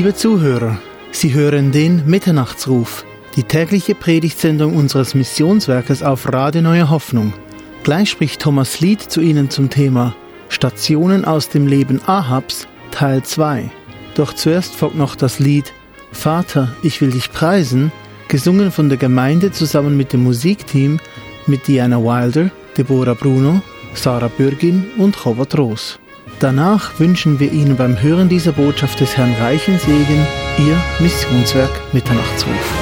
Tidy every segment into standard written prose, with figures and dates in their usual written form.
Liebe Zuhörer, Sie hören den Mitternachtsruf, die tägliche Predigtsendung unseres Missionswerkes auf Radio Neue Hoffnung. Gleich spricht Thomas Lied zu Ihnen zum Thema Stationen aus dem Leben Ahabs, Teil 2. Doch zuerst folgt noch das Lied Vater, ich will dich preisen, gesungen von der Gemeinde zusammen mit dem Musikteam mit Diana Wilder, Deborah Bruno, Sarah Bürgin und Chovat Roos. Danach wünschen wir Ihnen beim Hören dieser Botschaft des Herrn reichen Segen, Ihr Missionswerk Mitternachtsruf.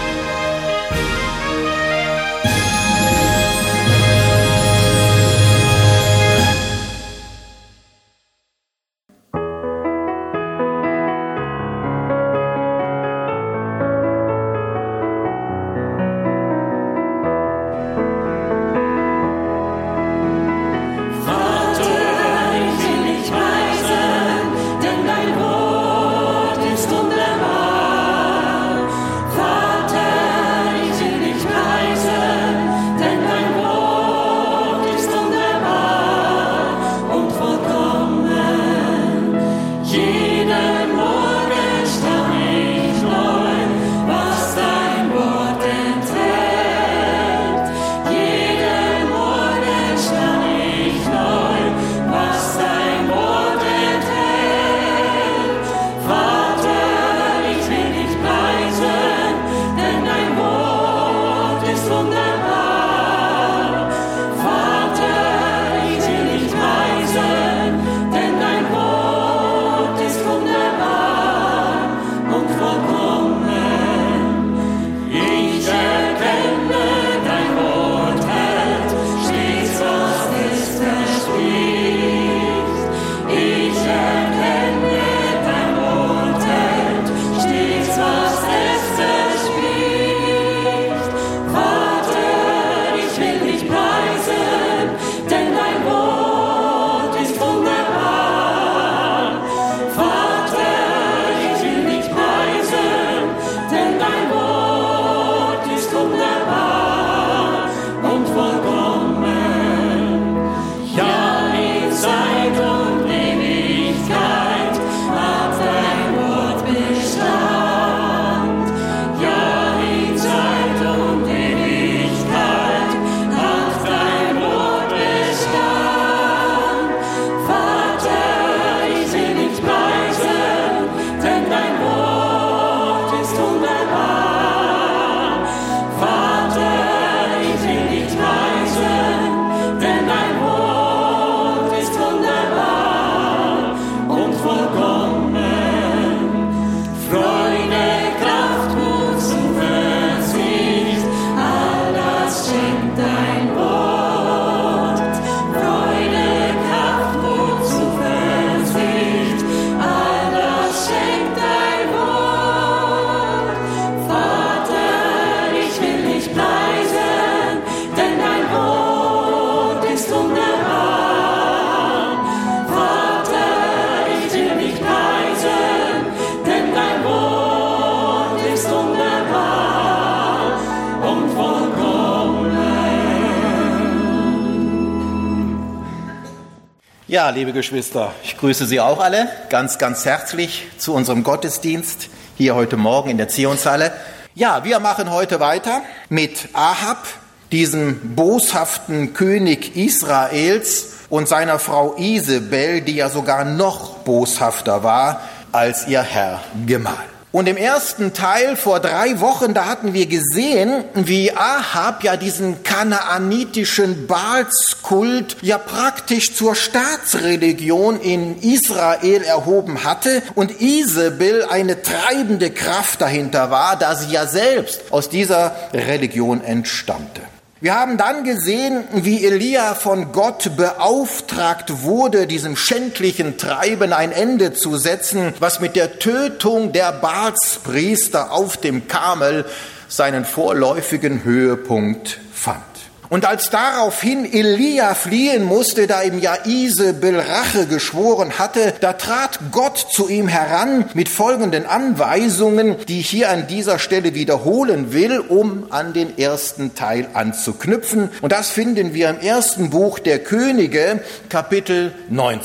Ja, liebe Geschwister, ich grüße Sie auch alle ganz, ganz herzlich zu unserem Gottesdienst hier heute Morgen in der Zionshalle. Ja, wir machen heute weiter mit Ahab, diesem boshaften König Israels und seiner Frau Isabel, die ja sogar noch boshafter war als ihr Herr Gemahl. Und im ersten Teil vor 3 Wochen, da hatten wir gesehen, wie Ahab ja diesen kanaanitischen Baalskult ja praktisch zur Staatsreligion in Israel erhoben hatte und Isabel eine treibende Kraft dahinter war, da sie ja selbst aus dieser Religion entstammte. Wir haben dann gesehen, wie Elia von Gott beauftragt wurde, diesem schändlichen Treiben ein Ende zu setzen, was mit der Tötung der Baalspriester auf dem Karmel seinen vorläufigen Höhepunkt fand. Und als daraufhin Elia fliehen musste, da ihm ja Isabel Rache geschworen hatte, da trat Gott zu ihm heran mit folgenden Anweisungen, die ich hier an dieser Stelle wiederholen will, um an den ersten Teil anzuknüpfen. Und das finden wir im ersten Buch der Könige, Kapitel 19.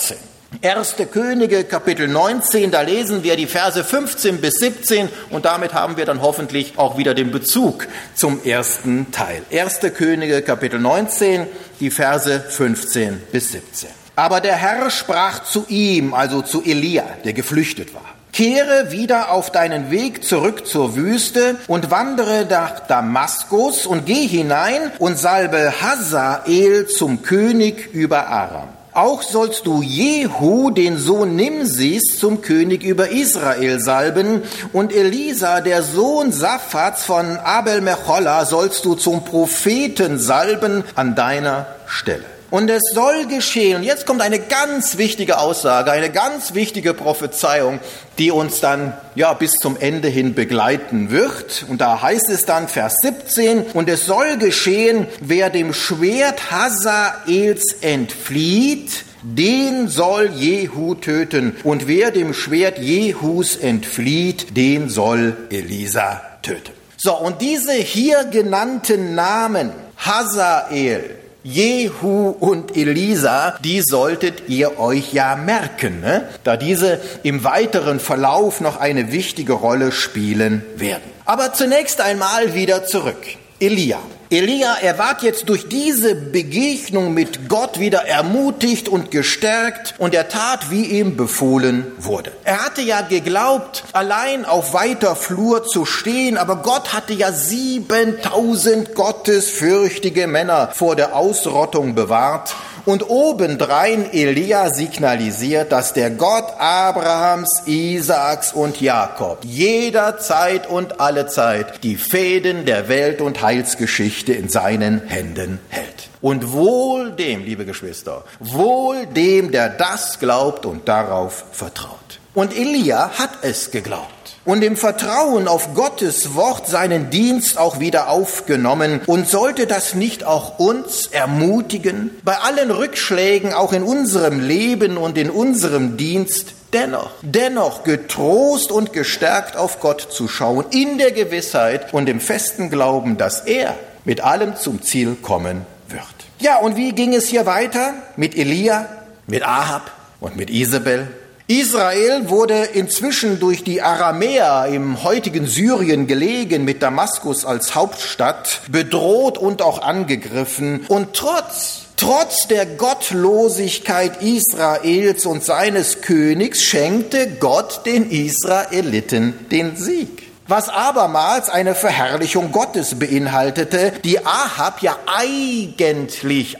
1. Könige, Kapitel 19, da lesen wir die Verse 15 bis 17 und damit haben wir dann hoffentlich auch wieder den Bezug zum ersten Teil. 1. Könige, Kapitel 19, die Verse 15 bis 17. Aber der Herr sprach zu ihm, also zu Elia, der geflüchtet war: Kehre wieder auf deinen Weg zurück zur Wüste und wandere nach Damaskus und geh hinein und salbe Hazael zum König über Aram. Auch sollst du Jehu, den Sohn Nimsis, zum König über Israel salben, und Elisa, der Sohn Saphats von Abel-Mechola, sollst du zum Propheten salben an deiner Stelle. Und es soll geschehen, und jetzt kommt eine ganz wichtige Aussage, eine ganz wichtige Prophezeiung, die uns dann bis zum Ende hin begleiten wird. Und da heißt es dann, Vers 17, und es soll geschehen, wer dem Schwert Hazaels entflieht, den soll Jehu töten. Und wer dem Schwert Jehus entflieht, den soll Elisa töten. So, und diese hier genannten Namen, Hazael, Jehu und Elisa, die solltet ihr euch ja merken, ne? Da diese im weiteren Verlauf noch eine wichtige Rolle spielen werden. Aber zunächst einmal wieder zurück. Elia, er ward jetzt durch diese Begegnung mit Gott wieder ermutigt und gestärkt und er tat, wie ihm befohlen wurde. Er hatte ja geglaubt, allein auf weiter Flur zu stehen, aber Gott hatte ja 7000 gottesfürchtige Männer vor der Ausrottung bewahrt. Und obendrein Elia signalisiert, dass der Gott Abrahams, Isaaks und Jakob jederzeit und allezeit die Fäden der Welt- und Heilsgeschichte in seinen Händen hält. Und wohl dem, liebe Geschwister, wohl dem, der das glaubt und darauf vertraut. Und Elia hat es geglaubt. Und im Vertrauen auf Gottes Wort seinen Dienst auch wieder aufgenommen. Und sollte das nicht auch uns ermutigen, bei allen Rückschlägen auch in unserem Leben und in unserem Dienst dennoch getrost und gestärkt auf Gott zu schauen, in der Gewissheit und im festen Glauben, dass er mit allem zum Ziel kommen wird. Ja, und wie ging es hier weiter? Mit Elia, mit Ahab und mit Isabel. Israel wurde inzwischen durch die Aramäer im heutigen Syrien gelegen, mit Damaskus als Hauptstadt, bedroht und auch angegriffen. Und trotz der Gottlosigkeit Israels und seines Königs schenkte Gott den Israeliten den Sieg. Was abermals eine Verherrlichung Gottes beinhaltete, die Ahab ja eigentlich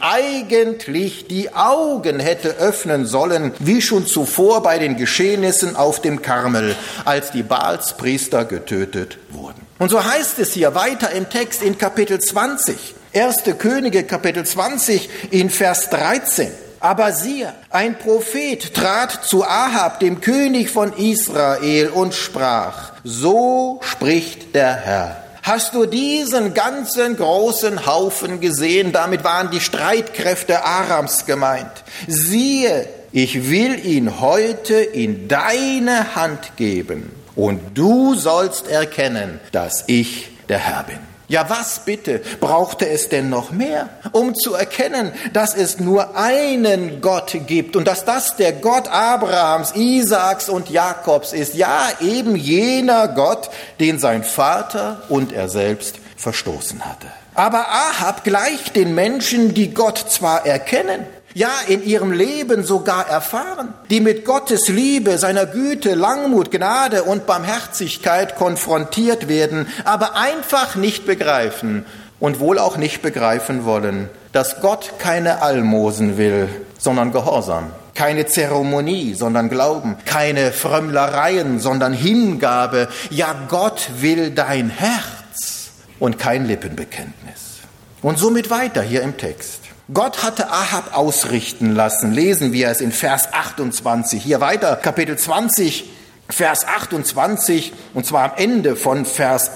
die Augen hätte öffnen sollen, wie schon zuvor bei den Geschehnissen auf dem Karmel, als die Baalspriester getötet wurden. Und so heißt es hier weiter im Text in Kapitel 20, 1. Könige Kapitel 20 in Vers 13. Aber siehe, ein Prophet trat zu Ahab, dem König von Israel, und sprach: So spricht der Herr. Hast du diesen ganzen großen Haufen gesehen? Damit waren die Streitkräfte Arams gemeint. Siehe, ich will ihn heute in deine Hand geben, und du sollst erkennen, dass ich der Herr bin. Ja, was bitte brauchte es denn noch mehr, um zu erkennen, dass es nur einen Gott gibt und dass das der Gott Abrahams, Isaaks und Jakobs ist? Ja, eben jener Gott, den sein Vater und er selbst verstoßen hatte. Aber Ahab gleicht den Menschen, die Gott zwar erkennen, ja, in ihrem Leben sogar erfahren, die mit Gottes Liebe, seiner Güte, Langmut, Gnade und Barmherzigkeit konfrontiert werden, aber einfach nicht begreifen und wohl auch nicht begreifen wollen, dass Gott keine Almosen will, sondern Gehorsam, keine Zeremonie, sondern Glauben, keine Frömmlereien, sondern Hingabe. Ja, Gott will dein Herz und kein Lippenbekenntnis. Und somit weiter hier im Text. Gott hatte Ahab ausrichten lassen. Lesen wir es in Vers 28. Hier weiter, Kapitel 20, Vers 28, und zwar am Ende von Vers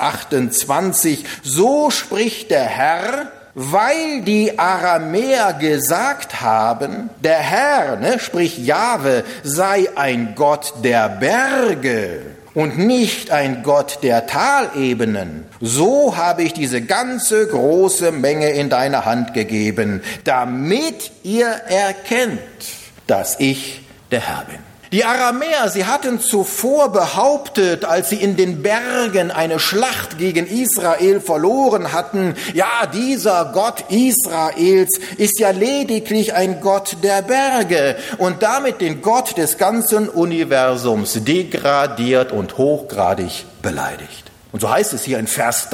28. So spricht der Herr, weil die Aramäer gesagt haben, der Herr, sprich Jahwe, sei ein Gott der Berge und nicht ein Gott der Talebenen. So habe ich diese ganze große Menge in deine Hand gegeben, damit ihr erkennt, dass ich der Herr bin. Die Aramäer, sie hatten zuvor behauptet, als sie in den Bergen eine Schlacht gegen Israel verloren hatten, ja, dieser Gott Israels ist ja lediglich ein Gott der Berge und damit den Gott des ganzen Universums degradiert und hochgradig beleidigt. Und so heißt es hier in Vers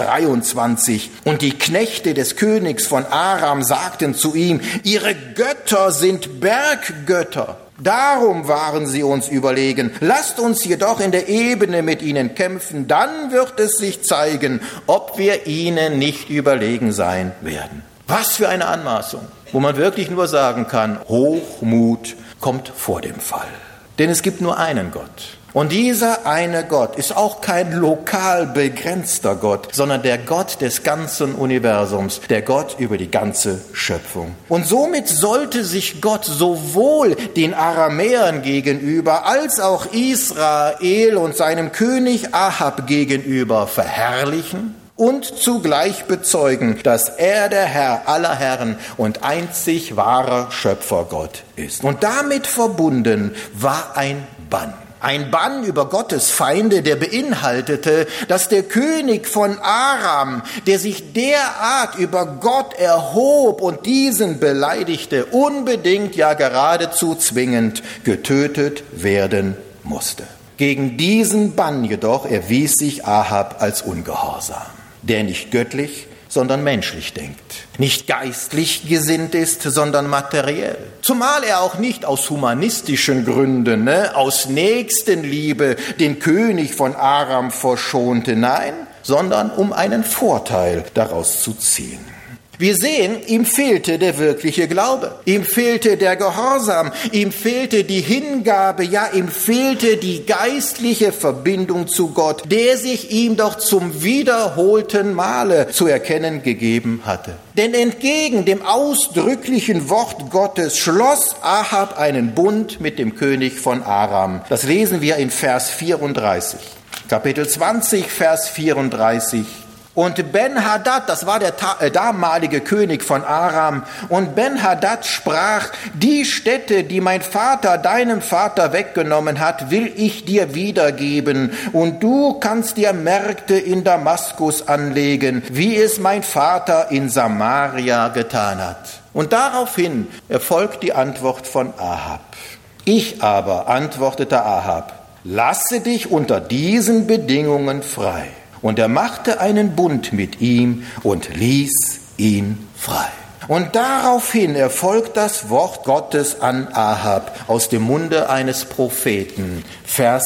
23, und die Knechte des Königs von Aram sagten zu ihm, ihre Götter sind Berggötter. Darum waren sie uns überlegen. Lasst uns jedoch in der Ebene mit ihnen kämpfen, dann wird es sich zeigen, ob wir ihnen nicht überlegen sein werden. Was für eine Anmaßung, wo man wirklich nur sagen kann, Hochmut kommt vor dem Fall. Denn es gibt nur einen Gott. Und dieser eine Gott ist auch kein lokal begrenzter Gott, sondern der Gott des ganzen Universums, der Gott über die ganze Schöpfung. Und somit sollte sich Gott sowohl den Aramäern gegenüber als auch Israel und seinem König Ahab gegenüber verherrlichen und zugleich bezeugen, dass er der Herr aller Herren und einzig wahrer Schöpfergott ist. Und damit verbunden war ein Bann. Ein Bann über Gottes Feinde, der beinhaltete, dass der König von Aram, der sich derart über Gott erhob und diesen beleidigte, unbedingt, ja geradezu zwingend getötet werden musste. Gegen diesen Bann jedoch erwies sich Ahab als ungehorsam, der nicht göttlich, sondern menschlich denkt, nicht geistlich gesinnt ist, sondern materiell. Zumal er auch nicht aus humanistischen Gründen, aus Nächstenliebe den König von Aram verschonte, nein, sondern um einen Vorteil daraus zu ziehen. Wir sehen, ihm fehlte der wirkliche Glaube, ihm fehlte der Gehorsam, ihm fehlte die Hingabe, ja, ihm fehlte die geistliche Verbindung zu Gott, der sich ihm doch zum wiederholten Male zu erkennen gegeben hatte. Denn entgegen dem ausdrücklichen Wort Gottes schloss Ahab einen Bund mit dem König von Aram. Das lesen wir in Vers 34. Kapitel 20, Vers 34. Und Ben-Hadad, das war der damalige König von Aram, und Ben-Hadad sprach, die Städte, die mein Vater deinem Vater weggenommen hat, will ich dir wiedergeben, und du kannst dir Märkte in Damaskus anlegen, wie es mein Vater in Samaria getan hat. Und daraufhin erfolgt die Antwort von Ahab. Ich aber, antwortete Ahab, lasse dich unter diesen Bedingungen frei. Und er machte einen Bund mit ihm und ließ ihn frei. Und daraufhin erfolgt das Wort Gottes an Ahab aus dem Munde eines Propheten, Vers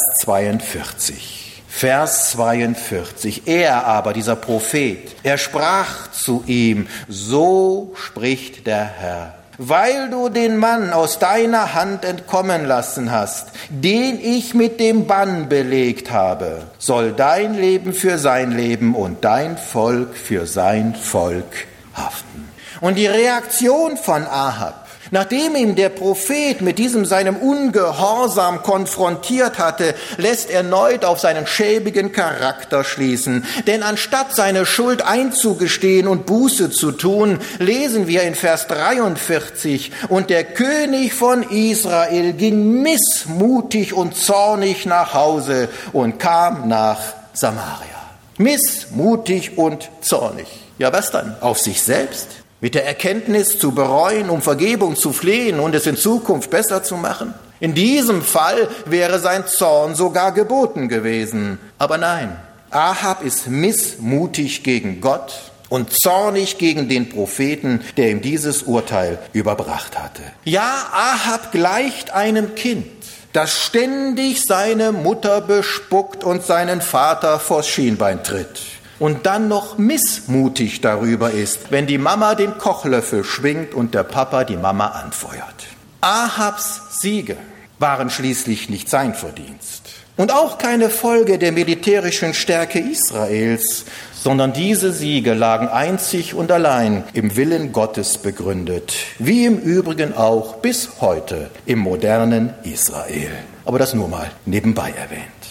42. Vers 42. Er aber, dieser Prophet, er sprach zu ihm, so spricht der Herr. Weil du den Mann aus deiner Hand entkommen lassen hast, den ich mit dem Bann belegt habe, soll dein Leben für sein Leben und dein Volk für sein Volk haften. Und die Reaktion von Ahab, nachdem ihm der Prophet mit diesem seinem Ungehorsam konfrontiert hatte, lässt erneut auf seinen schäbigen Charakter schließen. Denn anstatt seine Schuld einzugestehen und Buße zu tun, lesen wir in Vers 43, und der König von Israel ging missmutig und zornig nach Hause und kam nach Samaria. Missmutig und zornig. Ja, was dann? Auf sich selbst? Mit der Erkenntnis zu bereuen, um Vergebung zu flehen und es in Zukunft besser zu machen? In diesem Fall wäre sein Zorn sogar geboten gewesen. Aber nein, Ahab ist missmutig gegen Gott und zornig gegen den Propheten, der ihm dieses Urteil überbracht hatte. Ja, Ahab gleicht einem Kind, das ständig seine Mutter bespuckt und seinen Vater vors Schienbein tritt. Und dann noch missmutig darüber ist, wenn die Mama den Kochlöffel schwingt und der Papa die Mama anfeuert. Ahabs Siege waren schließlich nicht sein Verdienst und auch keine Folge der militärischen Stärke Israels, sondern diese Siege lagen einzig und allein im Willen Gottes begründet, wie im Übrigen auch bis heute im modernen Israel. Aber das nur mal nebenbei erwähnt.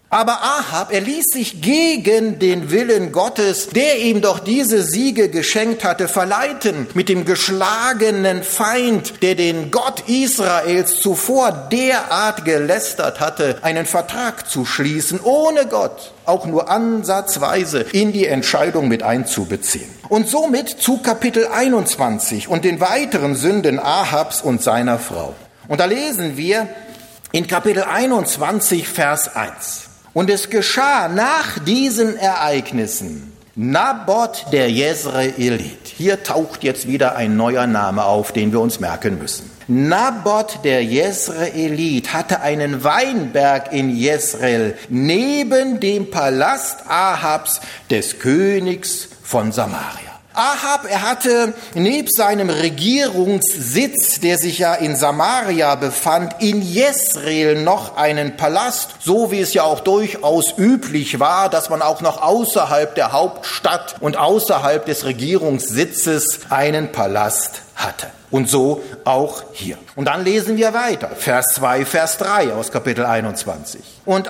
Aber Ahab, er ließ sich gegen den Willen Gottes, der ihm doch diese Siege geschenkt hatte, verleiten, mit dem geschlagenen Feind, der den Gott Israels zuvor derart gelästert hatte, einen Vertrag zu schließen, ohne Gott auch nur ansatzweise in die Entscheidung mit einzubeziehen. Und somit zu Kapitel 21 und den weiteren Sünden Ahabs und seiner Frau. Und da lesen wir in Kapitel 21, Vers 1. Und es geschah nach diesen Ereignissen, Naboth der Jezreelit. Hier taucht jetzt wieder ein neuer Name auf, den wir uns merken müssen. Naboth der Jezreelit hatte einen Weinberg in Jezreel neben dem Palast Ahabs, des Königs von Samaria. Ahab, er hatte neben seinem Regierungssitz, der sich ja in Samaria befand, in Jezreel noch einen Palast, so wie es ja auch durchaus üblich war, dass man auch noch außerhalb der Hauptstadt und außerhalb des Regierungssitzes einen Palast hatte. Und so auch hier. Und dann lesen wir weiter, Vers 2, Vers 3 aus Kapitel 21. Und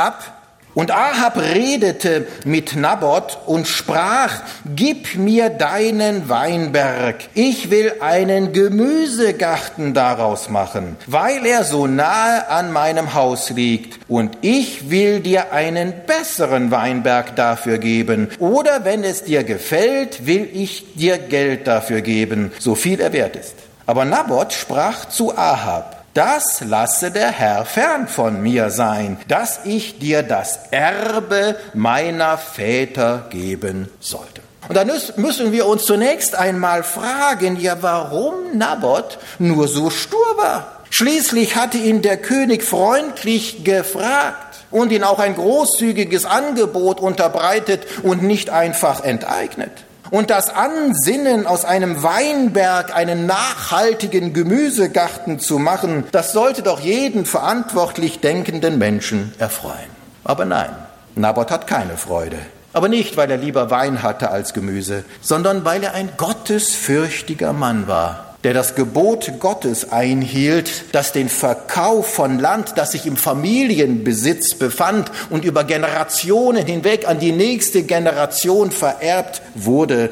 Ahab redete mit Naboth und sprach, gib mir deinen Weinberg, ich will einen Gemüsegarten daraus machen, weil er so nahe an meinem Haus liegt, und ich will dir einen besseren Weinberg dafür geben, oder wenn es dir gefällt, will ich dir Geld dafür geben, so viel er wert ist. Aber Naboth sprach zu Ahab, das lasse der Herr fern von mir sein, dass ich dir das Erbe meiner Väter geben sollte. Und dann müssen wir uns zunächst einmal fragen, ja, warum Naboth nur so stur war? Schließlich hatte ihn der König freundlich gefragt und ihn auch ein großzügiges Angebot unterbreitet und nicht einfach enteignet. Und das Ansinnen, aus einem Weinberg einen nachhaltigen Gemüsegarten zu machen, das sollte doch jeden verantwortlich denkenden Menschen erfreuen. Aber nein, Naboth hat keine Freude. Aber nicht, weil er lieber Wein hatte als Gemüse, sondern weil er ein gottesfürchtiger Mann war, der das Gebot Gottes einhielt, das den Verkauf von Land, das sich im Familienbesitz befand und über Generationen hinweg an die nächste Generation vererbt wurde,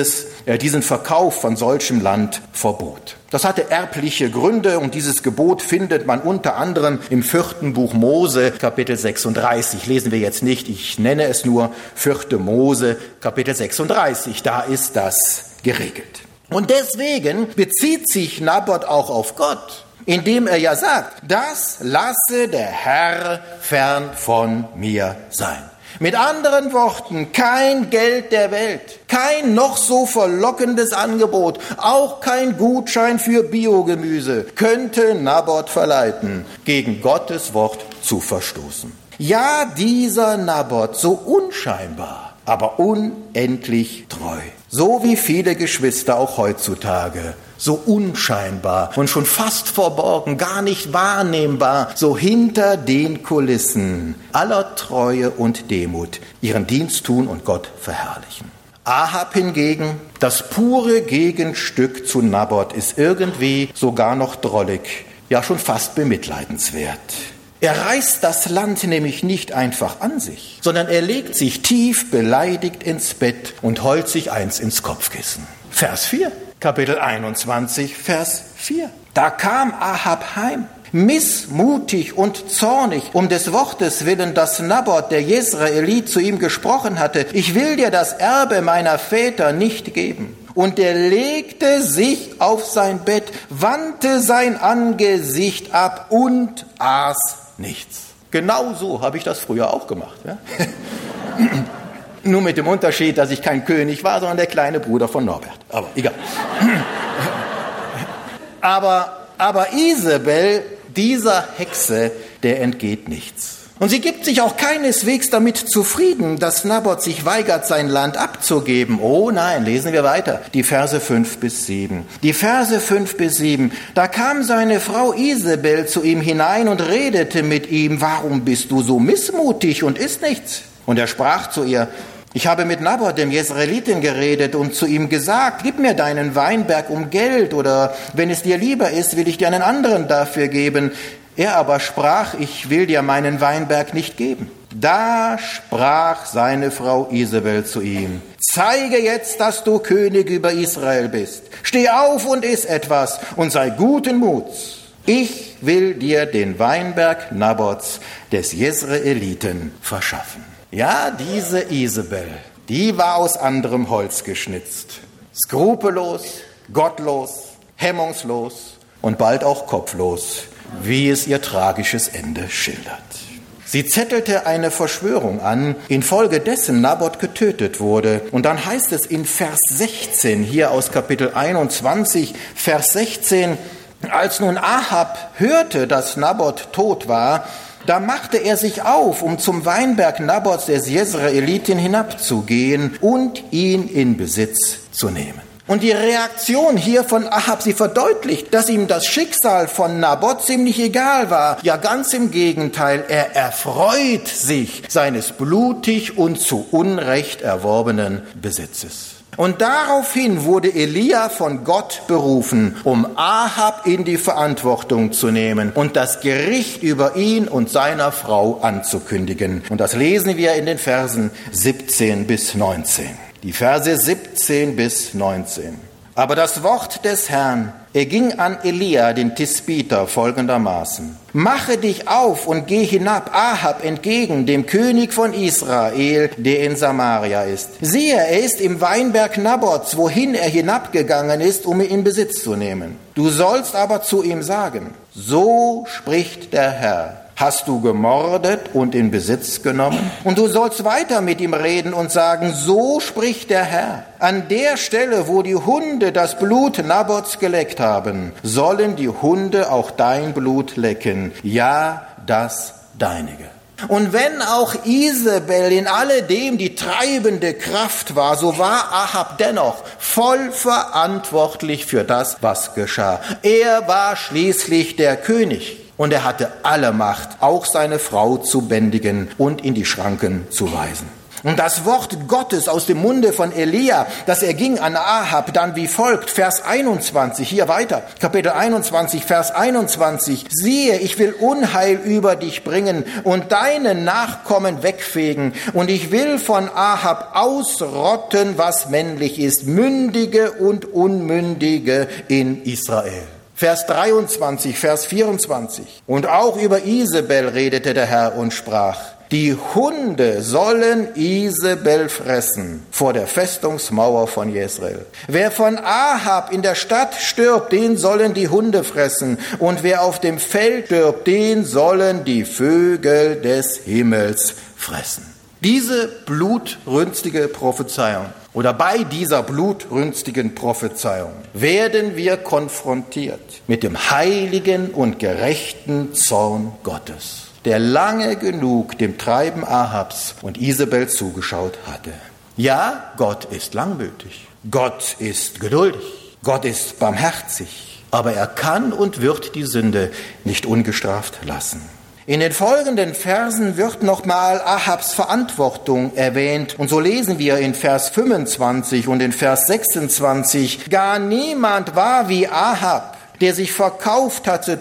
diesen Verkauf von solchem Land verbot. Das hatte erbliche Gründe und dieses Gebot findet man unter anderem im 4. Buch Mose, Kapitel 36. Lesen wir jetzt nicht, ich nenne es nur 4. Mose, Kapitel 36. Da ist das geregelt. Und deswegen bezieht sich Naboth auch auf Gott, indem er ja sagt, das lasse der Herr fern von mir sein. Mit anderen Worten, kein Geld der Welt, kein noch so verlockendes Angebot, auch kein Gutschein für Biogemüse könnte Naboth verleiten, gegen Gottes Wort zu verstoßen. Ja, dieser Naboth, so unscheinbar, aber unendlich treu. So wie viele Geschwister auch heutzutage, so unscheinbar und schon fast verborgen, gar nicht wahrnehmbar, so hinter den Kulissen aller Treue und Demut ihren Dienst tun und Gott verherrlichen. Ahab hingegen, das pure Gegenstück zu Naboth, ist irgendwie sogar noch drollig, ja schon fast bemitleidenswert. Er reißt das Land nämlich nicht einfach an sich, sondern er legt sich tief beleidigt ins Bett und heult sich eins ins Kopfkissen. Vers 4, Kapitel 21, Vers 4. Da kam Ahab heim, missmutig und zornig, um des Wortes willen, das Naboth, der Jezreelit, zu ihm gesprochen hatte. Ich will dir das Erbe meiner Väter nicht geben. Und er legte sich auf sein Bett, wandte sein Angesicht ab und aß nichts. Genau so habe ich das früher auch gemacht. Ja? Nur mit dem Unterschied, dass ich kein König war, sondern der kleine Bruder von Norbert. Aber egal. Aber Isabel, dieser Hexe, der entgeht nichts. Und sie gibt sich auch keineswegs damit zufrieden, dass Naboth sich weigert, sein Land abzugeben. Oh nein, lesen wir weiter. Die Verse 5 bis 7. Die Verse 5 bis 7. Da kam seine Frau Isabel zu ihm hinein und redete mit ihm. Warum bist du so missmutig und isst nichts? Und er sprach zu ihr, ich habe mit Naboth, dem Jezreeliten, geredet und zu ihm gesagt, gib mir deinen Weinberg um Geld oder wenn es dir lieber ist, will ich dir einen anderen dafür geben. Er aber sprach, ich will dir meinen Weinberg nicht geben. Da sprach seine Frau Isabel zu ihm: Zeige jetzt, dass du König über Israel bist. Steh auf und iss etwas und sei guten Muts. Ich will dir den Weinberg Nabots des Jezreeliten verschaffen. Ja, diese Isabel, die war aus anderem Holz geschnitzt. Skrupellos, gottlos, hemmungslos und bald auch kopflos, wie es ihr tragisches Ende schildert. Sie zettelte eine Verschwörung an, infolgedessen Nabot getötet wurde. Und dann heißt es in Vers 16, hier aus Kapitel 21, Vers 16, als nun Ahab hörte, dass Nabot tot war, da machte er sich auf, um zum Weinberg Nabots des Jezreeliten hinabzugehen und ihn in Besitz zu nehmen. Und die Reaktion hier von Ahab, sie verdeutlicht, dass ihm das Schicksal von Nabot ziemlich egal war. Ja, ganz im Gegenteil, er erfreut sich seines blutig und zu Unrecht erworbenen Besitzes. Und daraufhin wurde Elia von Gott berufen, um Ahab in die Verantwortung zu nehmen und das Gericht über ihn und seiner Frau anzukündigen. Und das lesen wir in den Versen 17 bis 19. Die Verse 17 bis 19. Aber das Wort des Herrn erging an Elia, den Tisbiter, folgendermaßen: Mache dich auf und geh hinab Ahab entgegen, dem König von Israel, der in Samaria ist. Siehe, er ist im Weinberg Nabots, wohin er hinabgegangen ist, um ihn in Besitz zu nehmen. Du sollst aber zu ihm sagen: So spricht der Herr. Hast du gemordet und in Besitz genommen? Und du sollst weiter mit ihm reden und sagen: So spricht der Herr. An der Stelle, wo die Hunde das Blut Nabots geleckt haben, sollen die Hunde auch dein Blut lecken, ja, das deinige. Und wenn auch Isabel in alledem die treibende Kraft war, so war Ahab dennoch voll verantwortlich für das, was geschah. Er war schließlich der König. Und er hatte alle Macht, auch seine Frau zu bändigen und in die Schranken zu weisen. Und das Wort Gottes aus dem Munde von Elia, das erging an Ahab dann wie folgt, Vers 21, hier weiter, Kapitel 21, Vers 21. Siehe, ich will Unheil über dich bringen und deine Nachkommen wegfegen. Und ich will von Ahab ausrotten, was männlich ist, Mündige und Unmündige in Israel. Vers 23, Vers 24. Und auch über Isabel redete der Herr und sprach: Die Hunde sollen Isabel fressen vor der Festungsmauer von Jezreel. Wer von Ahab in der Stadt stirbt, den sollen die Hunde fressen. Und wer auf dem Feld stirbt, den sollen die Vögel des Himmels fressen. Diese blutrünstige Prophezeiung oder bei dieser blutrünstigen Prophezeiung werden wir konfrontiert mit dem heiligen und gerechten Zorn Gottes, der lange genug dem Treiben Ahabs und Isabel zugeschaut hatte. Ja, Gott ist langmütig, Gott ist geduldig, Gott ist barmherzig, aber er kann und wird die Sünde nicht ungestraft lassen. In den folgenden Versen wird nochmal Ahabs Verantwortung erwähnt. Und so lesen wir in Vers 25 und in Vers 26, gar niemand war wie Ahab, der sich verkauft hatte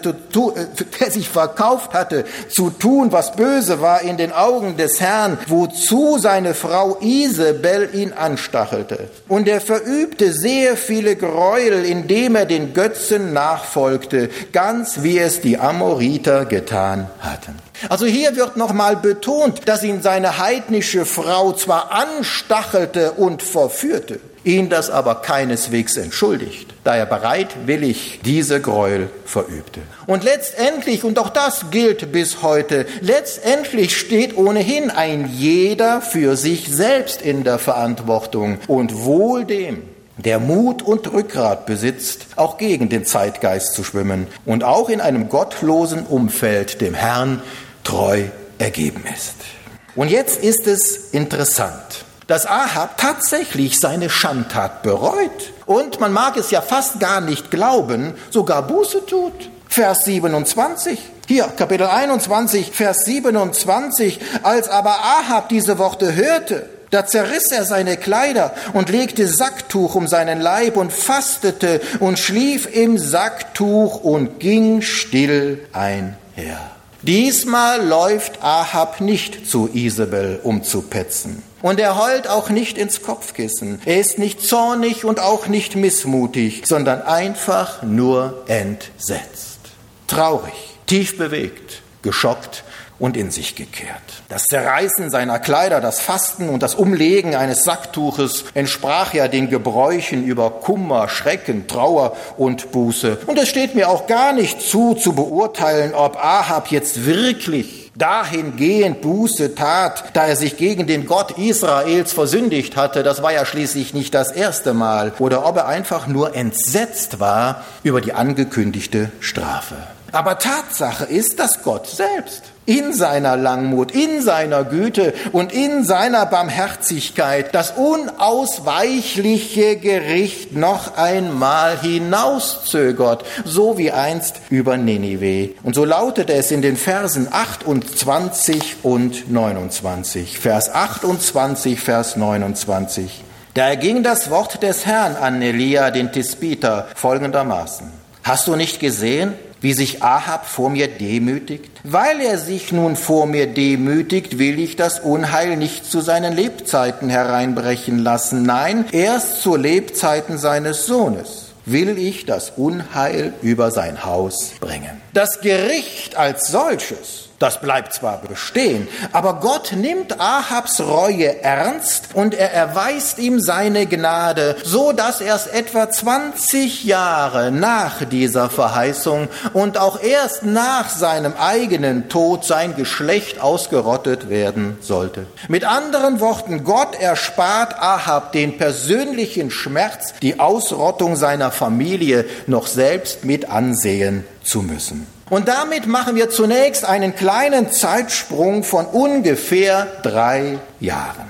zu tun, was böse war in den Augen des Herrn, wozu seine Frau Isabel ihn anstachelte. Und er verübte sehr viele Gräuel, indem er den Götzen nachfolgte, ganz wie es die Amoriter getan hatten. Also hier wird nochmal betont, dass ihn seine heidnische Frau zwar anstachelte und verführte, ihn das aber keineswegs entschuldigt, da er bereitwillig diese Gräuel verübte. Und letztendlich, und auch das gilt bis heute, letztendlich steht ohnehin ein jeder für sich selbst in der Verantwortung und wohl dem, der Mut und Rückgrat besitzt, auch gegen den Zeitgeist zu schwimmen und auch in einem gottlosen Umfeld dem Herrn treu ergeben ist. Und jetzt ist es interessant, dass Ahab tatsächlich seine Schandtat bereut und, man mag es ja fast gar nicht glauben, sogar Buße tut. Vers 27, hier Kapitel 21, Vers 27, als aber Ahab diese Worte hörte, da zerriss er seine Kleider und legte Sacktuch um seinen Leib und fastete und schlief im Sacktuch und ging still einher. Diesmal läuft Ahab nicht zu Isabel, um zu petzen. Und er heult auch nicht ins Kopfkissen. Er ist nicht zornig und auch nicht missmutig, sondern einfach nur entsetzt. Traurig, tief bewegt, geschockt und in sich gekehrt. Das Zerreißen seiner Kleider, das Fasten und das Umlegen eines Sacktuches entsprach ja den Gebräuchen über Kummer, Schrecken, Trauer und Buße. Und es steht mir auch gar nicht zu beurteilen, ob Ahab jetzt wirklich dahingehend Buße tat, da er sich gegen den Gott Israels versündigt hatte. Das war ja schließlich nicht das erste Mal. Oder ob er einfach nur entsetzt war über die angekündigte Strafe. Aber Tatsache ist, dass Gott selbst in seiner Langmut, in seiner Güte und in seiner Barmherzigkeit das unausweichliche Gericht noch einmal hinauszögert, so wie einst über Ninive. Und so lautet es in den Versen 28 und 29. Vers 28, Vers 29. Da erging das Wort des Herrn an Elia, den Tisbiter, folgendermaßen. Hast du nicht gesehen, wie sich Ahab vor mir demütigt? Weil er sich nun vor mir demütigt, will ich das Unheil nicht zu seinen Lebzeiten hereinbrechen lassen. Nein, erst zu Lebzeiten seines Sohnes will ich das Unheil über sein Haus bringen. Das Gericht als solches, das bleibt zwar bestehen, aber Gott nimmt Ahabs Reue ernst und er erweist ihm seine Gnade, so dass erst etwa 20 Jahre nach dieser Verheißung und auch erst nach seinem eigenen Tod sein Geschlecht ausgerottet werden sollte. Mit anderen Worten, Gott erspart Ahab den persönlichen Schmerz, die Ausrottung seiner Familie noch selbst mit ansehen zu müssen. Und damit machen wir zunächst einen kleinen Zeitsprung von ungefähr 3 Jahren.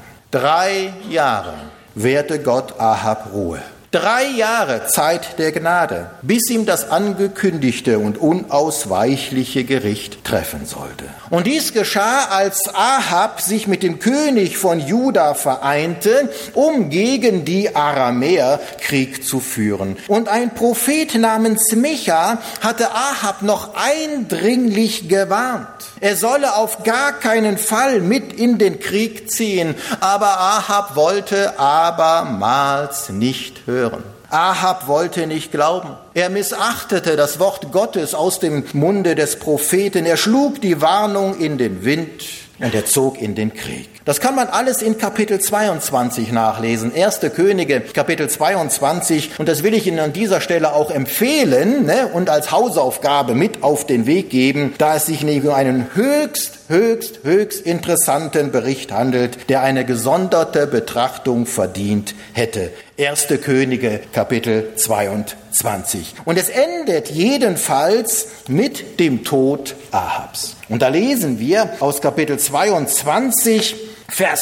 3 Jahre währte Gott Ahab Ruhe. 3 Jahre Zeit der Gnade, bis ihm das angekündigte und unausweichliche Gericht treffen sollte. Und dies geschah, als Ahab sich mit dem König von Juda vereinte, um gegen die Aramäer Krieg zu führen. Und ein Prophet namens Micha hatte Ahab noch eindringlich gewarnt. Er solle auf gar keinen Fall mit in den Krieg ziehen, aber Ahab wollte abermals nicht hören. Ahab wollte nicht glauben. Er missachtete das Wort Gottes aus dem Munde des Propheten. Er schlug die Warnung in den Wind und er zog in den Krieg. Das kann man alles in Kapitel 22 nachlesen. 1. Könige, Kapitel 22. Und das will ich Ihnen an dieser Stelle auch empfehlen und als Hausaufgabe mit auf den Weg geben, da es sich nämlich um einen höchst interessanten Bericht handelt, der eine gesonderte Betrachtung verdient hätte. 1. Könige, Kapitel 22. Und es endet jedenfalls mit dem Tod Ahabs. Und da lesen wir aus Kapitel 22, Vers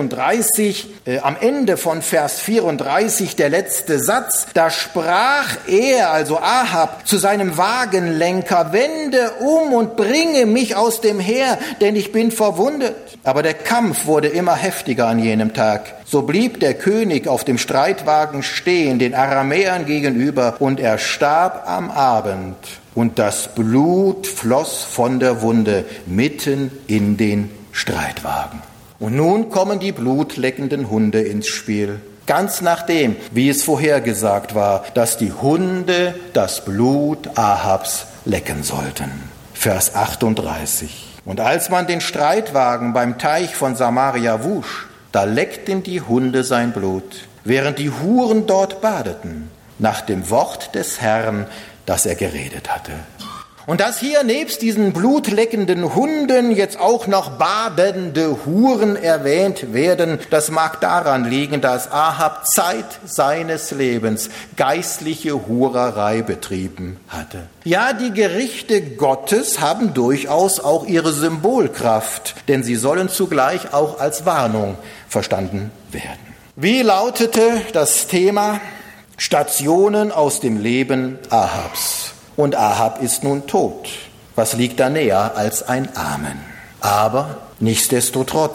34, am Ende von Vers 34, der letzte Satz, da sprach er, also Ahab, zu seinem Wagenlenker, wende um und bringe mich aus dem Heer, denn ich bin verwundet. Aber der Kampf wurde immer heftiger an jenem Tag. So blieb der König auf dem Streitwagen stehen, den Aramäern gegenüber, und er starb am Abend. Und das Blut floss von der Wunde mitten in den Streitwagen. Und nun kommen die blutleckenden Hunde ins Spiel. Ganz nachdem, wie es vorhergesagt war, dass die Hunde das Blut Ahabs lecken sollten. Vers 38. Und als man den Streitwagen beim Teich von Samaria wusch, da leckten die Hunde sein Blut, während die Huren dort badeten, nach dem Wort des Herrn, das er geredet hatte. Und dass hier nebst diesen blutleckenden Hunden jetzt auch noch badende Huren erwähnt werden, das mag daran liegen, dass Ahab Zeit seines Lebens geistliche Hurerei betrieben hatte. Ja, die Gerichte Gottes haben durchaus auch ihre Symbolkraft, denn sie sollen zugleich auch als Warnung verstanden werden. Wie lautete das Thema? Stationen aus dem Leben Ahabs. Und Ahab ist nun tot. Was liegt da näher als ein Amen? Aber nichtsdestotrotz,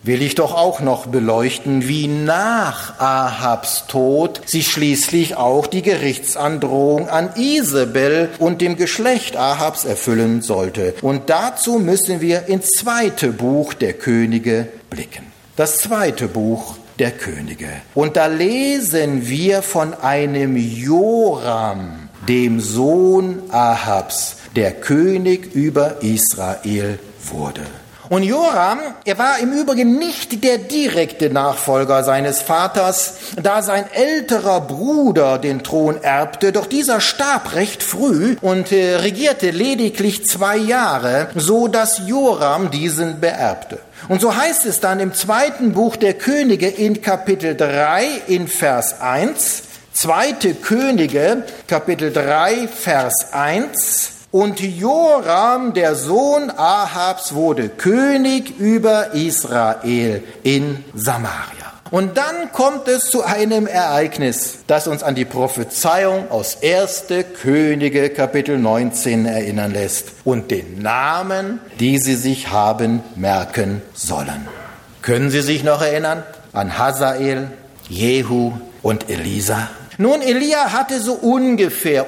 will ich doch auch noch beleuchten, wie nach Ahabs Tod sich schließlich auch die Gerichtsandrohung an Isabel und dem Geschlecht Ahabs erfüllen sollte. Und dazu müssen wir ins 2. Buch der Könige blicken. Das 2. Buch der Könige. Und da lesen wir von einem Joram, dem Sohn Ahabs, der König über Israel wurde. Und Joram, er war im Übrigen nicht der direkte Nachfolger seines Vaters, da sein älterer Bruder den Thron erbte, doch dieser starb recht früh und regierte lediglich 2 Jahre, so dass Joram diesen beerbte. Und so heißt es dann im 2. Buch der Könige in Kapitel 3 in Vers 1, 2. Könige, Kapitel 3, Vers 1, und Joram, der Sohn Ahabs, wurde König über Israel in Samaria. Und dann kommt es zu einem Ereignis, das uns an die Prophezeiung aus 1. Könige, Kapitel 19 erinnern lässt und den Namen, die sie sich haben merken sollen. Können Sie sich noch erinnern an Hazael, Jehu und Elisa? Nun, Elia hatte so ungefähr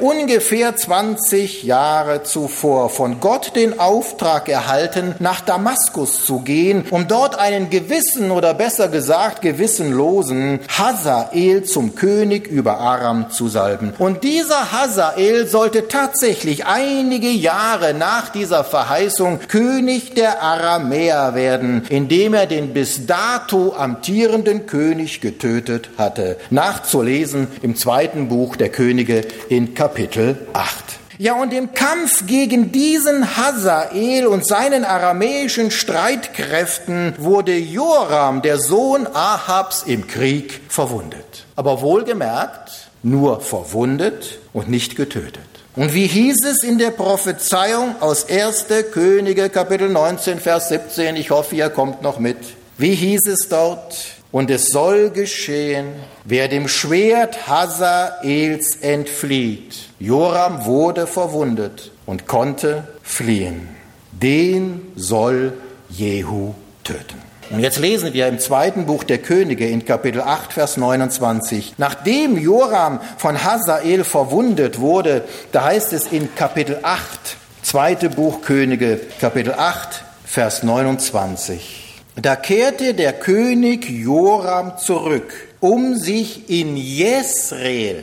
20 Jahre zuvor von Gott den Auftrag erhalten, nach Damaskus zu gehen, um dort einen gewissen oder besser gesagt gewissenlosen Hazael zum König über Aram zu salben. Und dieser Hazael sollte tatsächlich einige Jahre nach dieser Verheißung König der Aramäer werden, indem er den bis dato amtierenden König getötet hatte. Nachzulesen im 2. Buch der Könige in Kapitel 8. Ja, und im Kampf gegen diesen Hazael und seinen aramäischen Streitkräften wurde Joram, der Sohn Ahabs, im Krieg verwundet. Aber wohlgemerkt, nur verwundet und nicht getötet. Und wie hieß es in der Prophezeiung aus 1. Könige, Kapitel 19, Vers 17? Ich hoffe, ihr kommt noch mit. Wie hieß es dort? Und es soll geschehen, wer dem Schwert Hazaels entflieht. Joram wurde verwundet und konnte fliehen. Den soll Jehu töten. Und jetzt lesen wir im 2. Buch der Könige in Kapitel 8, Vers 29. Nachdem Joram von Hazael verwundet wurde, da heißt es in Kapitel 8, 2. Buch Könige, Kapitel 8, Vers 29. Da kehrte der König Joram zurück, um sich in Jesreel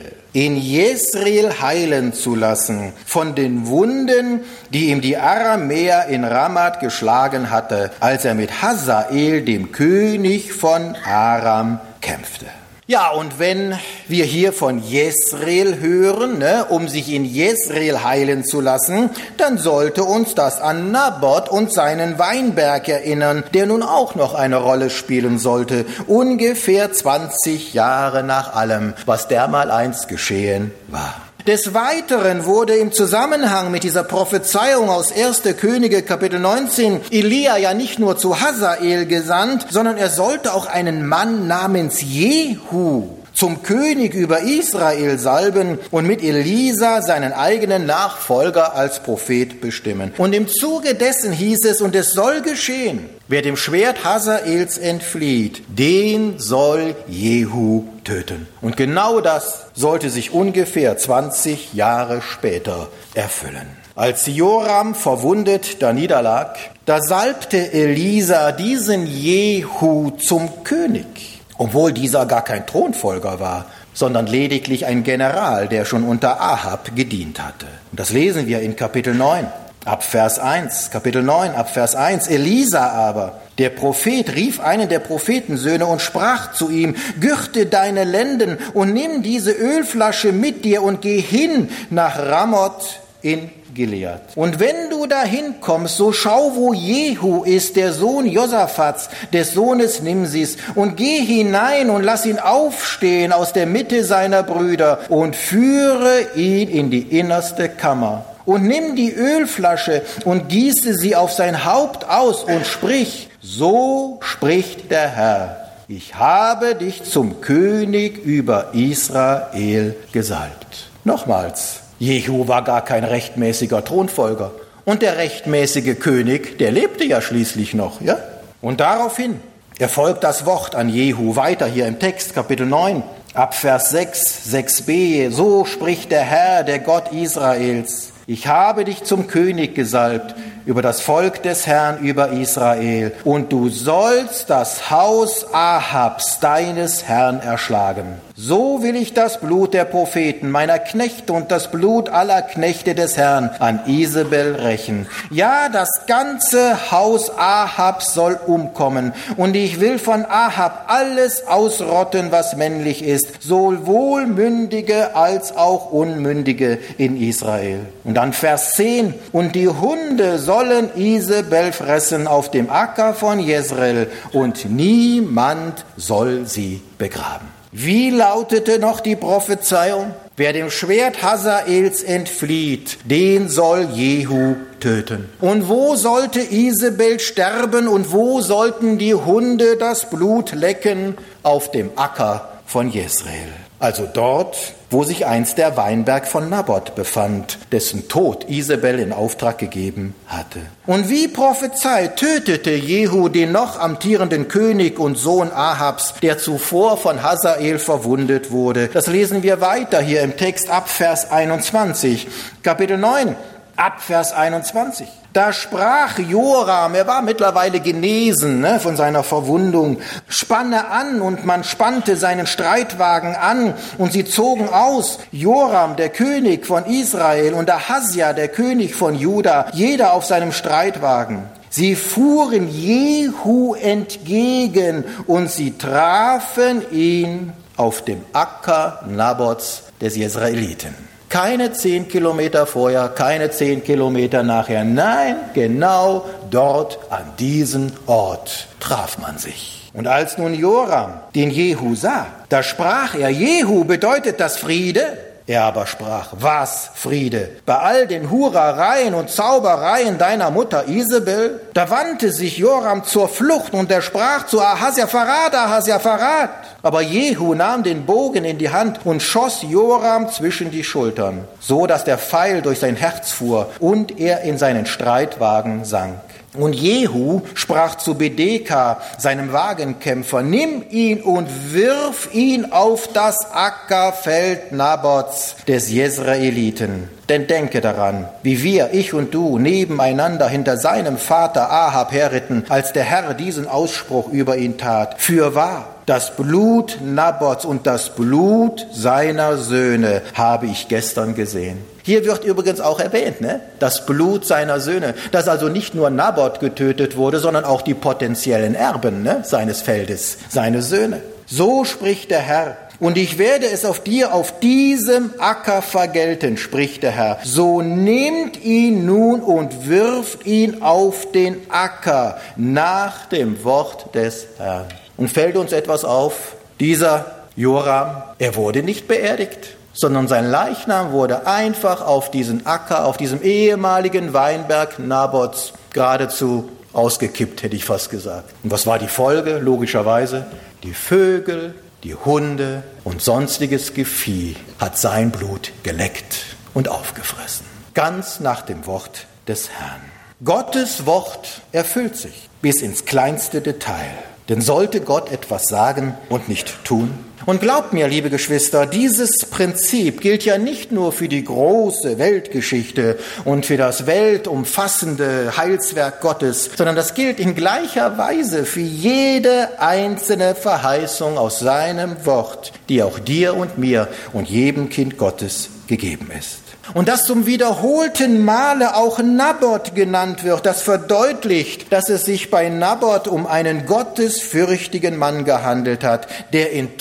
heilen zu lassen von den Wunden, die ihm die Aramäer in Ramat geschlagen hatte, als er mit Hazael, dem König von Aram, kämpfte. Ja, und wenn wir hier von Jesreel hören, um sich in Jesreel heilen zu lassen, dann sollte uns das an Naboth und seinen Weinberg erinnern, der nun auch noch eine Rolle spielen sollte, ungefähr 20 Jahre nach allem, was dermaleinst geschehen war. Des Weiteren wurde im Zusammenhang mit dieser Prophezeiung aus 1. Könige Kapitel 19 Elia ja nicht nur zu Hazael gesandt, sondern er sollte auch einen Mann namens Jehu zum König über Israel salben und mit Elisa seinen eigenen Nachfolger als Prophet bestimmen. Und im Zuge dessen hieß es, und es soll geschehen, wer dem Schwert Hazaels entflieht, den soll Jehu töten. Und genau das sollte sich ungefähr 20 Jahre später erfüllen. Als Joram verwundet da niederlag, da salbte Elisa diesen Jehu zum König, obwohl dieser gar kein Thronfolger war, sondern lediglich ein General, der schon unter Ahab gedient hatte. Und das lesen wir in Kapitel 9. Ab Vers 1, Kapitel 9, ab Vers 1. Elisa aber, der Prophet, rief einen der Prophetensöhne und sprach zu ihm, gürte deine Lenden und nimm diese Ölflasche mit dir und geh hin nach Ramoth in Gilead. Und wenn du dahin kommst, so schau, wo Jehu ist, der Sohn Josaphats, des Sohnes Nimsis, und geh hinein und lass ihn aufstehen aus der Mitte seiner Brüder und führe ihn in die innerste Kammer. Und nimm die Ölflasche und gieße sie auf sein Haupt aus und sprich, so spricht der Herr, ich habe dich zum König über Israel gesalbt. Nochmals, Jehu war gar kein rechtmäßiger Thronfolger. Und der rechtmäßige König, der lebte ja schließlich noch, ja? Und daraufhin erfolgt das Wort an Jehu weiter hier im Text, Kapitel 9, ab Vers 6, 6b. So spricht der Herr, der Gott Israels. Ich habe dich zum König gesalbt über das Volk des Herrn, über Israel. Und du sollst das Haus Ahabs, deines Herrn, erschlagen. So will ich das Blut der Propheten, meiner Knechte und das Blut aller Knechte des Herrn an Isabel rächen. Ja, das ganze Haus Ahabs soll umkommen. Und ich will von Ahab alles ausrotten, was männlich ist, sowohl Mündige als auch Unmündige in Israel. Und dann Vers 10. Und die Hunde sollen Isabel fressen auf dem Acker von Jezreel, und niemand soll sie begraben. Wie lautete noch die Prophezeiung? Wer dem Schwert Hazaels entflieht, den soll Jehu töten. Und wo sollte Isabel sterben und wo sollten die Hunde das Blut lecken? Auf dem Acker von Jezreel. Also dort, wo sich einst der Weinberg von Naboth befand, dessen Tod Isabel in Auftrag gegeben hatte. Und wie prophezeit tötete Jehu den noch amtierenden König und Sohn Ahabs, der zuvor von Hazael verwundet wurde. Das lesen wir weiter hier im Text ab Vers 21, Kapitel 9, ab Vers 21. Da sprach Joram, er war mittlerweile genesen von seiner Verwundung, spanne an, und man spannte seinen Streitwagen an und sie zogen aus. Joram, der König von Israel, und Ahasja, der König von Juda, jeder auf seinem Streitwagen. Sie fuhren Jehu entgegen und sie trafen ihn auf dem Acker Naboths des Jezreeliten. Keine 10 Kilometer vorher, keine 10 Kilometer nachher. Nein, genau dort an diesem Ort traf man sich. Und als nun Joram den Jehu sah, da sprach er, Jehu, bedeutet das Friede? Er aber sprach, was Friede? Bei all den Hurereien und Zaubereien deiner Mutter Isabel? Da wandte sich Joram zur Flucht und er sprach zu Ahasja, Verrat. Aber Jehu nahm den Bogen in die Hand und schoss Joram zwischen die Schultern, so dass der Pfeil durch sein Herz fuhr und er in seinen Streitwagen sank. Und Jehu sprach zu Bedeka, seinem Wagenkämpfer, nimm ihn und wirf ihn auf das Ackerfeld Naboths des Jezreeliten. Denn denke daran, wie wir, ich und du, nebeneinander hinter seinem Vater Ahab herritten, als der Herr diesen Ausspruch über ihn tat. Fürwahr, das Blut Naboths und das Blut seiner Söhne habe ich gestern gesehen. Hier wird übrigens auch erwähnt, das Blut seiner Söhne, dass also nicht nur Naboth getötet wurde, sondern auch die potenziellen Erben seines Feldes, seine Söhne. So spricht der Herr. Und ich werde es auf dir auf diesem Acker vergelten, spricht der Herr. So nehmt ihn nun und wirft ihn auf den Acker nach dem Wort des Herrn. Und fällt uns etwas auf, dieser Joram, er wurde nicht beerdigt, sondern sein Leichnam wurde einfach auf diesen Acker, auf diesem ehemaligen Weinberg Naboths geradezu ausgekippt, hätte ich fast gesagt. Und was war die Folge? Logischerweise, die Vögel, die Hunde und sonstiges Gevieh hat sein Blut geleckt und aufgefressen. Ganz nach dem Wort des Herrn. Gottes Wort erfüllt sich bis ins kleinste Detail. Denn sollte Gott etwas sagen und nicht tun? Und glaubt mir, liebe Geschwister, dieses Prinzip gilt ja nicht nur für die große Weltgeschichte und für das weltumfassende Heilswerk Gottes, sondern das gilt in gleicher Weise für jede einzelne Verheißung aus seinem Wort, die auch dir und mir und jedem Kind Gottes gegeben ist. Und dass zum wiederholten Male auch Naboth genannt wird, das verdeutlicht, dass es sich bei Naboth um einen gottesfürchtigen Mann gehandelt hat, der in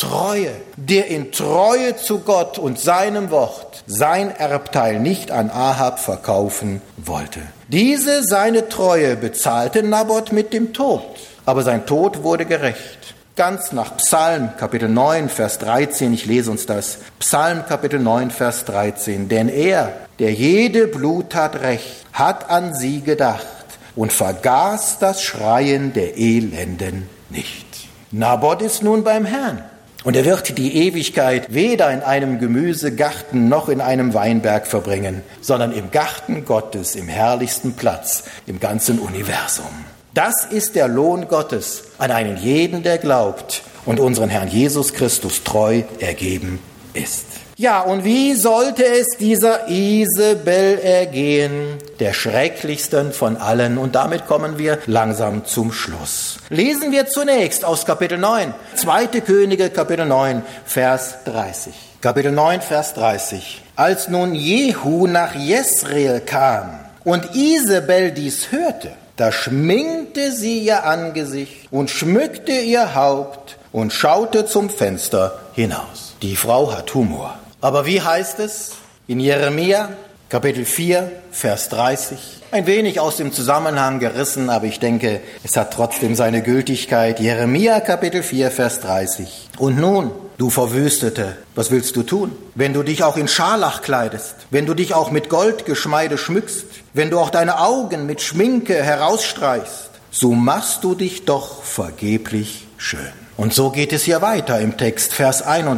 Treue zu Gott und seinem Wort sein Erbteil nicht an Ahab verkaufen wollte. Diese seine Treue bezahlte Naboth mit dem Tod, aber sein Tod wurde gerecht. Ganz nach Psalm Kapitel 9, Vers 13, ich lese uns das. Psalm Kapitel 9, Vers 13. Denn er, der jede Bluttat rächt, hat an sie gedacht und vergaß das Schreien der Elenden nicht. Naboth ist nun beim Herrn. Und er wird die Ewigkeit weder in einem Gemüsegarten noch in einem Weinberg verbringen, sondern im Garten Gottes, im herrlichsten Platz im ganzen Universum. Das ist der Lohn Gottes an einen jeden, der glaubt und unseren Herrn Jesus Christus treu ergeben ist. Ja, und wie sollte es dieser Isabel ergehen, der schrecklichsten von allen? Und damit kommen wir langsam zum Schluss. Lesen wir zunächst aus Kapitel 9, 2. Könige, Kapitel 9, Vers 30. Kapitel 9, Vers 30. Als nun Jehu nach Jezreel kam und Isabel dies hörte, da schminkte sie ihr Angesicht und schmückte ihr Haupt und schaute zum Fenster hinaus. Die Frau hat Humor. Aber wie heißt es in Jeremia, Kapitel 4, Vers 30? Ein wenig aus dem Zusammenhang gerissen, aber ich denke, es hat trotzdem seine Gültigkeit. Jeremia, Kapitel 4, Vers 30. Und nun, du Verwüstete, was willst du tun? Wenn du dich auch in Scharlach kleidest, wenn du dich auch mit Goldgeschmeide schmückst, wenn du auch deine Augen mit Schminke herausstreichst, so machst du dich doch vergeblich schön. Und so geht es hier weiter im Text, Vers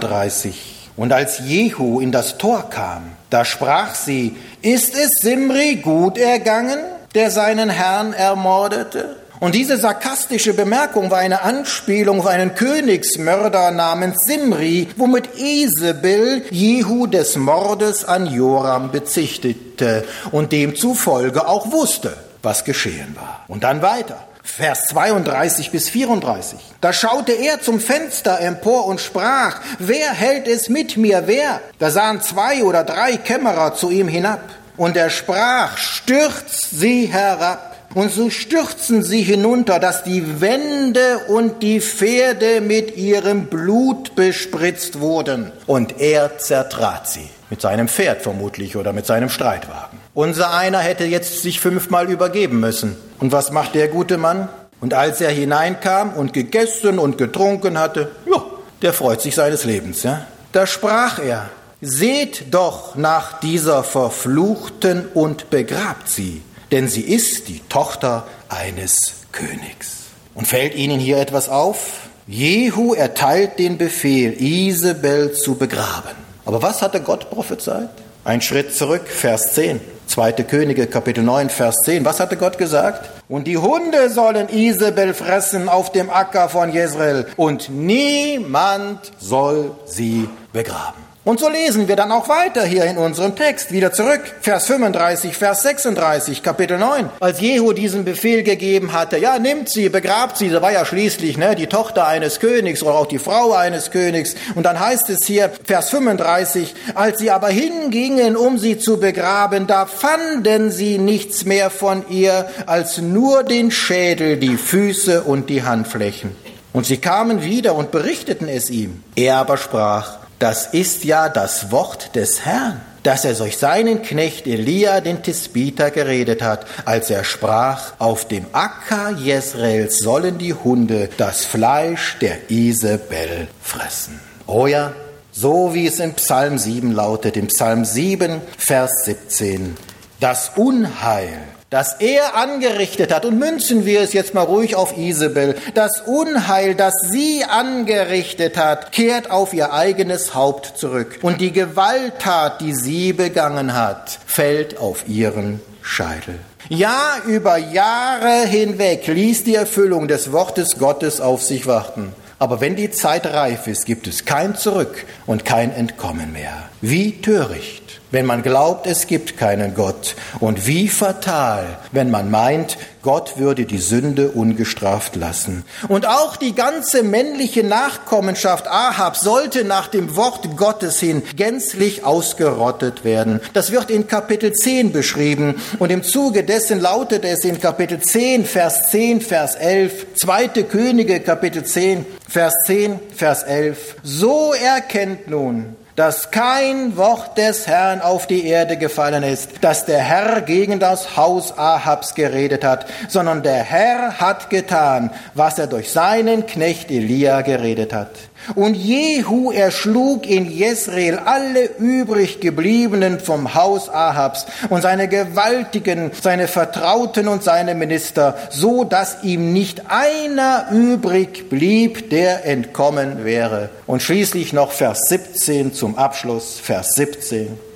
31. Und als Jehu in das Tor kam, da sprach sie, ist es Simri gut ergangen, der seinen Herrn ermordete? Und diese sarkastische Bemerkung war eine Anspielung auf einen Königsmörder namens Simri, womit Isabel Jehu des Mordes an Joram bezichtigte und demzufolge auch wusste, was geschehen war. Und dann weiter. Vers 32 bis 34. Da schaute er zum Fenster empor und sprach, wer hält es mit mir, wer? Da sahen 2 oder 3 Kämmerer zu ihm hinab. Und er sprach, stürzt sie herab. Und so stürzten sie hinunter, dass die Wände und die Pferde mit ihrem Blut bespritzt wurden. Und er zertrat sie. Mit seinem Pferd vermutlich oder mit seinem Streitwagen. Unser einer hätte jetzt sich 5-mal übergeben müssen. Und was macht der gute Mann? Und als er hineinkam und gegessen und getrunken hatte, ja, der freut sich seines Lebens. Ja? Da sprach er, seht doch nach dieser Verfluchten und begrabt sie, denn sie ist die Tochter eines Königs. Und fällt Ihnen hier etwas auf? Jehu erteilt den Befehl, Isabel zu begraben. Aber was hatte Gott prophezeit? Ein Schritt zurück, Vers 10. 2. Könige, Kapitel 9, Vers 10. Was hatte Gott gesagt? Und die Hunde sollen Isabel fressen auf dem Acker von Jezreel und niemand soll sie begraben. Und so lesen wir dann auch weiter hier in unserem Text. Wieder zurück, Vers 35, Vers 36, Kapitel 9. Als Jehu diesen Befehl gegeben hatte, ja, nimmt sie, begrabt sie, da war ja schließlich die Tochter eines Königs oder auch die Frau eines Königs. Und dann heißt es hier, Vers 35, als sie aber hingingen, um sie zu begraben, da fanden sie nichts mehr von ihr, als nur den Schädel, die Füße und die Handflächen. Und sie kamen wieder und berichteten es ihm. Er aber sprach, das ist ja das Wort des Herrn, dass er durch seinen Knecht Elia den Tisbiter geredet hat, als er sprach, auf dem Acker Jezreels sollen die Hunde das Fleisch der Isabel fressen. Oh ja, so wie es in Psalm 7 lautet, im Psalm 7, Vers 17, das Unheil, das er angerichtet hat, und münzen wir es jetzt mal ruhig auf Isabel, das Unheil, das sie angerichtet hat, kehrt auf ihr eigenes Haupt zurück. Und die Gewalttat, die sie begangen hat, fällt auf ihren Scheitel. Ja, über Jahre hinweg ließ die Erfüllung des Wortes Gottes auf sich warten. Aber wenn die Zeit reif ist, gibt es kein Zurück und kein Entkommen mehr. Wie töricht, wenn man glaubt, es gibt keinen Gott. Und wie fatal, wenn man meint, Gott würde die Sünde ungestraft lassen. Und auch die ganze männliche Nachkommenschaft Ahabs sollte nach dem Wort Gottes hin gänzlich ausgerottet werden. Das wird in Kapitel 10 beschrieben. Und im Zuge dessen lautet es in Kapitel 10, Vers 10, Vers 11, 2. Könige, Kapitel 10, Vers 10, Vers 11. So erkennt nun, dass kein Wort des Herrn auf die Erde gefallen ist, dass der Herr gegen das Haus Ahabs geredet hat, sondern der Herr hat getan, was er durch seinen Knecht Elia geredet hat. Und Jehu erschlug in Jezreel alle übrig gebliebenen vom Haus Ahabs und seine Gewaltigen, seine Vertrauten und seine Minister, so dass ihm nicht einer übrig blieb, der entkommen wäre. Und schließlich noch Vers 17 zum Abschluss, Vers 17.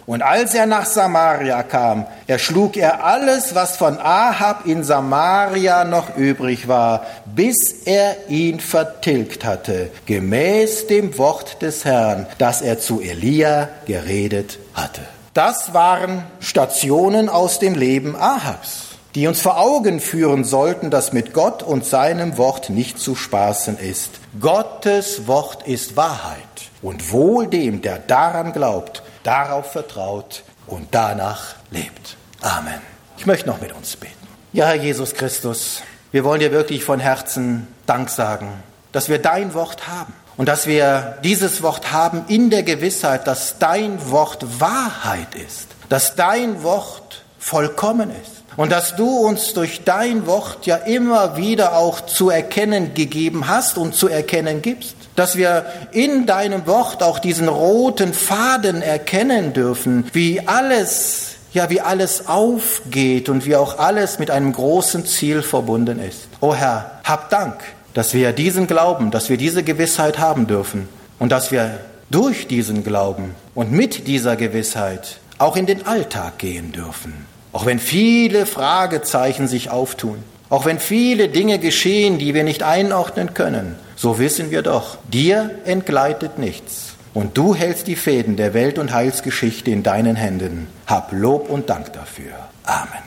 Und als er nach Samaria kam, erschlug er alles, was von Ahab in Samaria noch übrig war, bis er ihn vertilgt hatte, gemäß dem Wort des Herrn, das er zu Elia geredet hatte. Das waren Stationen aus dem Leben Ahabs, die uns vor Augen führen sollten, dass mit Gott und seinem Wort nicht zu spaßen ist. Gottes Wort ist Wahrheit und wohl dem, der daran glaubt, darauf vertraut und danach lebt. Amen. Ich möchte noch mit uns beten. Ja, Herr Jesus Christus, wir wollen dir wirklich von Herzen Dank sagen, dass wir dein Wort haben und dass wir dieses Wort haben in der Gewissheit, dass dein Wort Wahrheit ist, dass dein Wort vollkommen ist. Und dass du uns durch dein Wort ja immer wieder auch zu erkennen gegeben hast und zu erkennen gibst. Dass wir in deinem Wort auch diesen roten Faden erkennen dürfen, wie alles aufgeht und wie auch alles mit einem großen Ziel verbunden ist. O Herr, hab Dank, dass wir diesen Glauben, dass wir diese Gewissheit haben dürfen und dass wir durch diesen Glauben und mit dieser Gewissheit auch in den Alltag gehen dürfen. Auch wenn viele Fragezeichen sich auftun, auch wenn viele Dinge geschehen, die wir nicht einordnen können, so wissen wir doch, dir entgleitet nichts. Und du hältst die Fäden der Welt- und Heilsgeschichte in deinen Händen. Hab Lob und Dank dafür. Amen.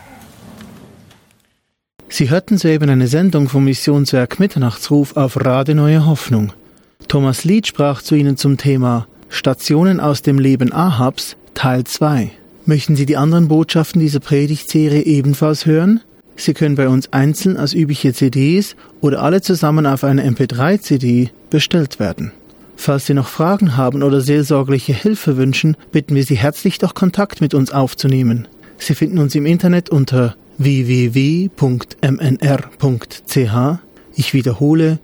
Sie hörten soeben eine Sendung vom Missionswerk Mitternachtsruf auf Radio Neue Hoffnung. Thomas Lied sprach zu Ihnen zum Thema Stationen aus dem Leben Ahabs, Teil 2. Möchten Sie die anderen Botschaften dieser Predigtserie ebenfalls hören? Sie können bei uns einzeln als übliche CDs oder alle zusammen auf eine MP3-CD bestellt werden. Falls Sie noch Fragen haben oder seelsorgliche Hilfe wünschen, bitten wir Sie herzlich, doch Kontakt mit uns aufzunehmen. Sie finden uns im Internet unter www.mnr.ch. Ich wiederhole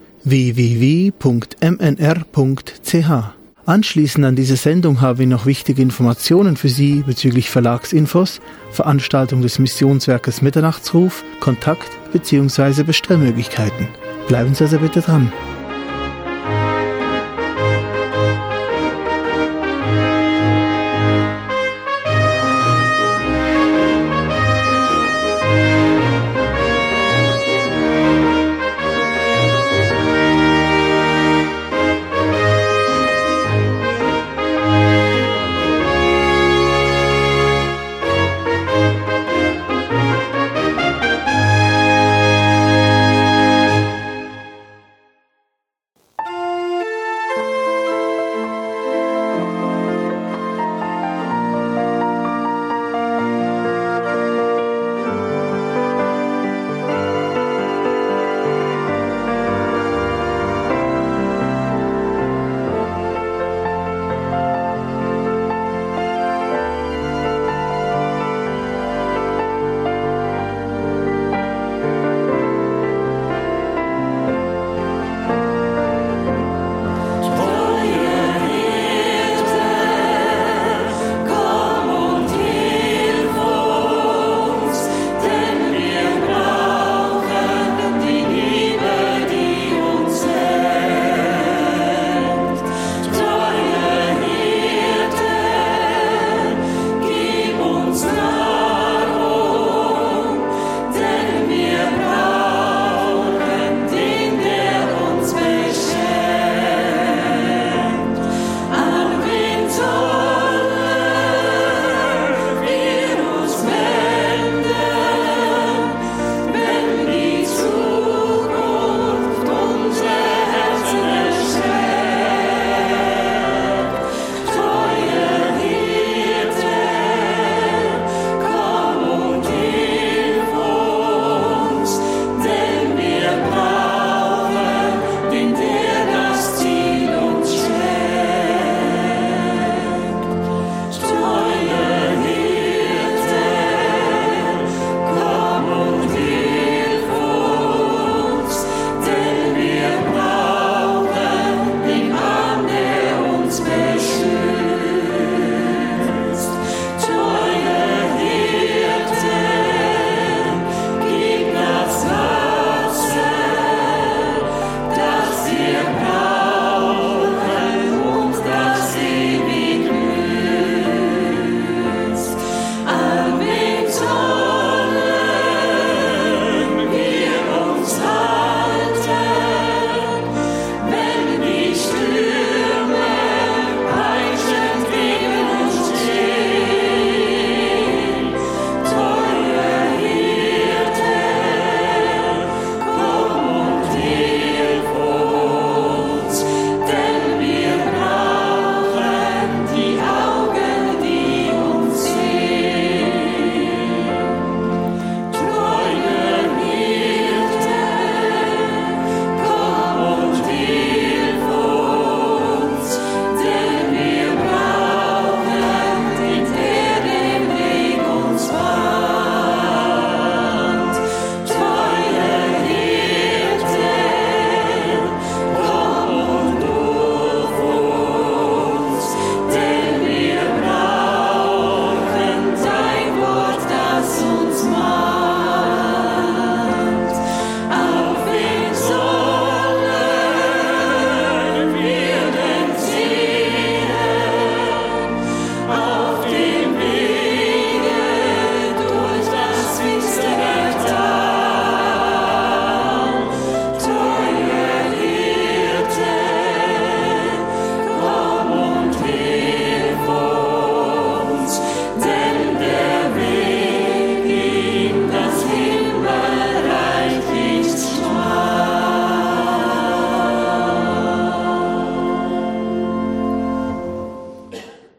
www.mnr.ch. Anschließend an diese Sendung haben wir noch wichtige Informationen für Sie bezüglich Verlagsinfos, Veranstaltung des Missionswerkes Mitternachtsruf, Kontakt bzw. Bestellmöglichkeiten. Bleiben Sie also bitte dran.